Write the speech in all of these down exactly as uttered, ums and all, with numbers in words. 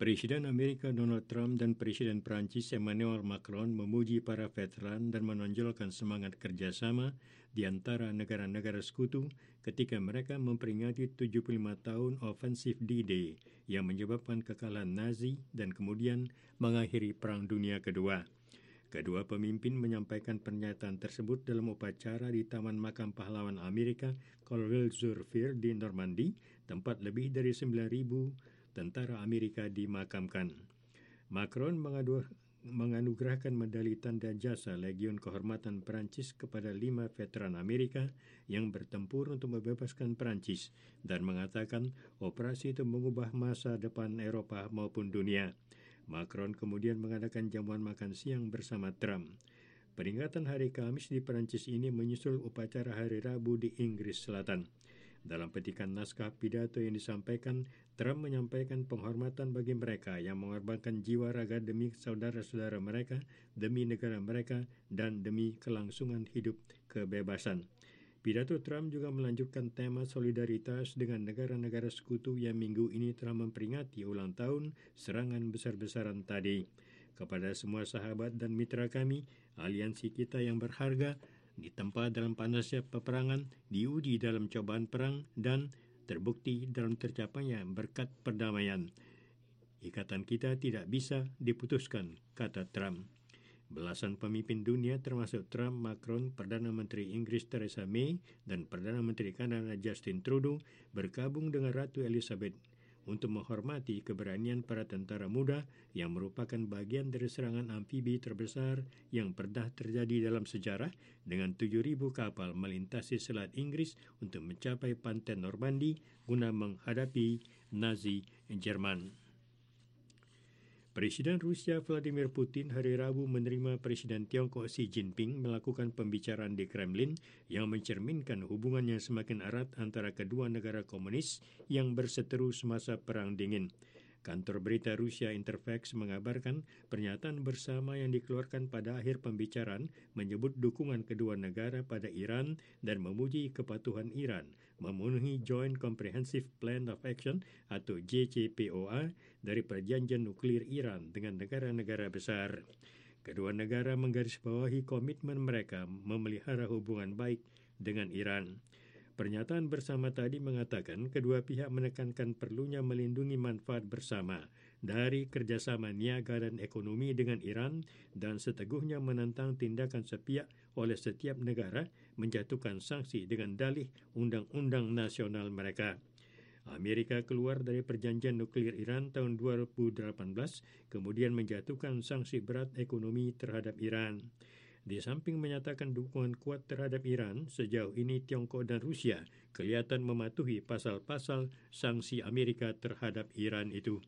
Presiden Amerika Donald Trump dan Presiden Prancis Emmanuel Macron memuji para veteran dan menonjolkan semangat kerjasama di antara negara-negara sekutu ketika mereka memperingati tujuh puluh lima tahun ofensif D-Day yang menyebabkan kekalahan Nazi dan kemudian mengakhiri Perang Dunia Kedua. Kedua pemimpin menyampaikan pernyataan tersebut dalam upacara di Taman Makam Pahlawan Amerika Colville sur Fier di Normandy, tempat lebih dari sembilan ribu tentara Amerika dimakamkan. Macron mengadu, menganugerahkan medali tanda jasa Legion Kehormatan Perancis kepada lima veteran Amerika yang bertempur untuk membebaskan Perancis dan mengatakan operasi itu mengubah masa depan Eropa maupun dunia. Macron kemudian mengadakan jamuan makan siang bersama Trump. Peringatan Hari Kamis di Perancis ini menyusul upacara Hari Rabu di Inggris Selatan. Dalam petikan naskah pidato yang disampaikan, Trump menyampaikan penghormatan bagi mereka yang mengorbankan jiwa raga demi saudara-saudara mereka, demi negara mereka, dan demi kelangsungan hidup kebebasan. Pidato Trump juga melanjutkan tema solidaritas dengan negara-negara sekutu yang minggu ini telah memperingati ulang tahun serangan besar-besaran tadi. Kepada semua sahabat dan mitra kami, aliansi kita yang berharga, ditempa dalam panasnya peperangan, diuji dalam cobaan perang, dan terbukti dalam tercapainya berkat perdamaian. Ikatan kita tidak bisa diputuskan, kata Trump. Belasan pemimpin dunia termasuk Trump, Macron, Perdana Menteri Inggris Theresa May, dan Perdana Menteri Kanada Justin Trudeau bergabung dengan Ratu Elizabeth untuk menghormati keberanian para tentara muda yang merupakan bagian dari serangan amfibi terbesar yang pernah terjadi dalam sejarah dengan tujuh ribu kapal melintasi Selat Inggris untuk mencapai pantai Normandy guna menghadapi Nazi Jerman. Presiden Rusia Vladimir Putin hari Rabu menerima Presiden Tiongkok Xi Jinping melakukan pembicaraan di Kremlin yang mencerminkan hubungan yang semakin erat antara kedua negara komunis yang berseteru semasa Perang Dingin. Kantor berita Rusia Interfax mengabarkan pernyataan bersama yang dikeluarkan pada akhir pembicaraan menyebut dukungan kedua negara pada Iran dan memuji kepatuhan Iran memenuhi Joint Comprehensive Plan of Action atau J C P O A dari perjanjian nuklir Iran dengan negara-negara besar. Kedua negara menggarisbawahi komitmen mereka memelihara hubungan baik dengan Iran. Pernyataan bersama tadi mengatakan kedua pihak menekankan perlunya melindungi manfaat bersama dari kerjasama niaga dan ekonomi dengan Iran dan seteguhnya menentang tindakan sepihak oleh setiap negara menjatuhkan sanksi dengan dalih undang-undang nasional mereka. Amerika keluar dari perjanjian nuklir Iran tahun dua ribu delapan belas, kemudian menjatuhkan sanksi berat ekonomi terhadap Iran. Di samping menyatakan dukungan kuat terhadap Iran, sejauh ini Tiongkok dan Rusia kelihatan mematuhi pasal-pasal sanksi Amerika terhadap Iran itu.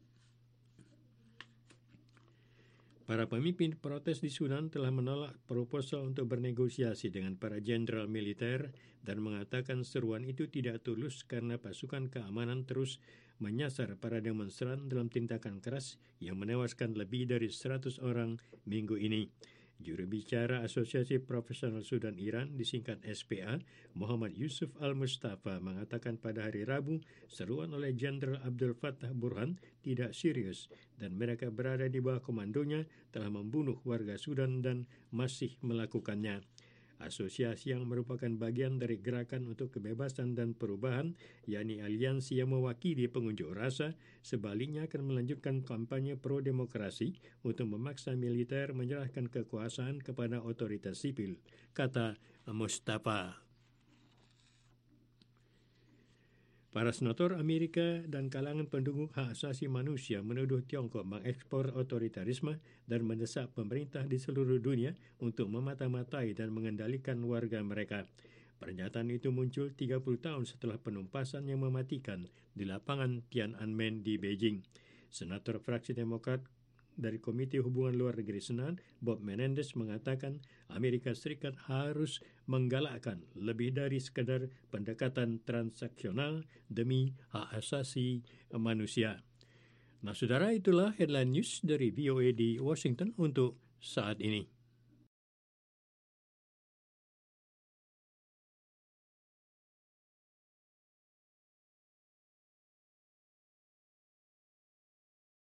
Para pemimpin protes di Sudan telah menolak proposal untuk bernegosiasi dengan para jenderal militer dan mengatakan seruan itu tidak tulus karena pasukan keamanan terus menyasar para demonstran dalam tindakan keras yang menewaskan lebih dari seratus orang minggu ini. Juru bicara Asosiasi Profesional Sudan Iran disingkat S P A, Muhammad Yusuf Al-Mustafa mengatakan pada hari Rabu seruan oleh Jenderal Abdul Fattah Burhan tidak serius dan mereka berada di bawah komandonya telah membunuh warga Sudan dan masih melakukannya. Asosiasi yang merupakan bagian dari Gerakan untuk Kebebasan dan Perubahan, yakni aliansi yang mewakili pengunjuk rasa, sebaliknya akan melanjutkan kampanye pro-demokrasi untuk memaksa militer menyerahkan kekuasaan kepada otoritas sipil, kata Mustafa. Para senator Amerika dan kalangan pendukung hak asasi manusia menuduh Tiongkok mengekspor otoritarisme dan mendesak pemerintah di seluruh dunia untuk memata-matai dan mengendalikan warga mereka. Pernyataan itu muncul tiga puluh tahun setelah penumpasan yang mematikan di lapangan Tiananmen di Beijing. Senator fraksi Demokrat dari Komite Hubungan Luar Negeri Senat, Bob Menendez mengatakan Amerika Serikat harus menggalakkan lebih dari sekadar pendekatan transaksional demi hak asasi manusia. Nah, saudara, itulah headline news dari V O A di Washington untuk saat ini.